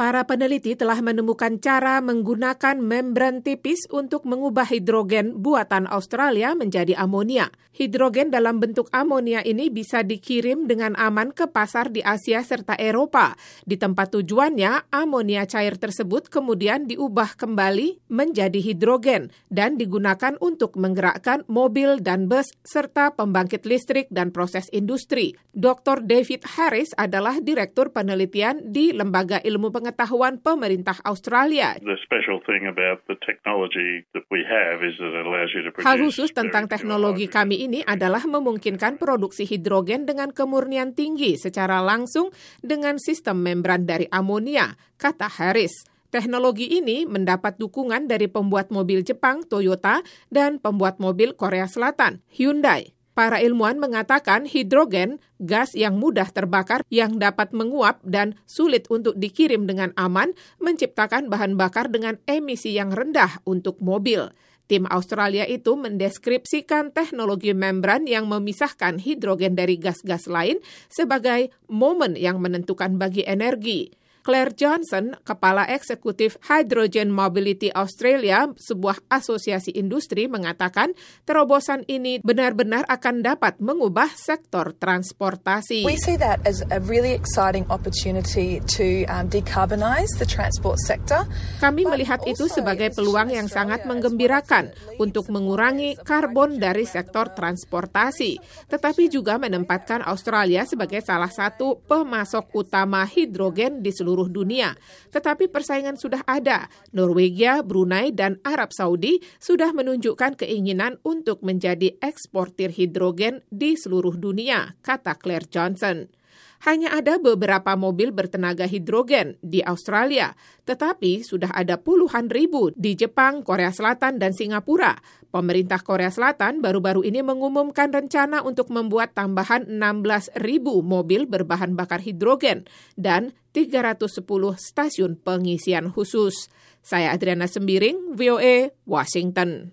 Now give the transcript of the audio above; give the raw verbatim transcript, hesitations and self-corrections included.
Para peneliti telah menemukan cara menggunakan membran tipis untuk mengubah hidrogen buatan Australia menjadi amonia. Hidrogen dalam bentuk amonia ini bisa dikirim dengan aman ke pasar di Asia serta Eropa. Di tempat tujuannya, amonia cair tersebut kemudian diubah kembali menjadi hidrogen dan digunakan untuk menggerakkan mobil dan bus serta pembangkit listrik dan proses industri. doktor David Harris adalah Direktur Penelitian di Lembaga Ilmu Pengetahuan Pemerintah Australia. The special thing about the technology that we have is that it allows you to produce. Hal khusus tentang teknologi kami ini adalah memungkinkan produksi hidrogen dengan kemurnian tinggi secara langsung dengan sistem membran dari amonia, kata Harris. Teknologi ini mendapat dukungan dari pembuat mobil Jepang, Toyota, dan pembuat mobil Korea Selatan, Hyundai. Para ilmuwan mengatakan hidrogen, gas yang mudah terbakar yang dapat menguap dan sulit untuk dikirim dengan aman, menciptakan bahan bakar dengan emisi yang rendah untuk mobil. Tim Australia itu mendeskripsikan teknologi membran yang memisahkan hidrogen dari gas-gas lain sebagai momen yang menentukan bagi energi. Claire Johnson, Kepala Eksekutif Hydrogen Mobility Australia, sebuah asosiasi industri, mengatakan terobosan ini benar-benar akan dapat mengubah sektor transportasi. We see that as a really exciting opportunity to um, decarbonize the transport sector. Kami melihat itu sebagai peluang yang sangat menggembirakan untuk mengurangi karbon dari sektor transportasi, tetapi juga menempatkan Australia sebagai salah satu pemasok utama hidrogen di seluruh seluruh dunia. Tetapi persaingan sudah ada. Norwegia, Brunei, dan Arab Saudi sudah menunjukkan keinginan untuk menjadi eksportir hidrogen di seluruh dunia, kata Claire Johnson. Hanya ada beberapa mobil bertenaga hidrogen di Australia, tetapi sudah ada puluhan ribu di Jepang, Korea Selatan, dan Singapura. Pemerintah Korea Selatan baru-baru ini mengumumkan rencana untuk membuat tambahan enam belas ribu mobil berbahan bakar hidrogen dan tiga ratus sepuluh stasiun pengisian khusus. Saya Adriana Sembiring, V O A, Washington.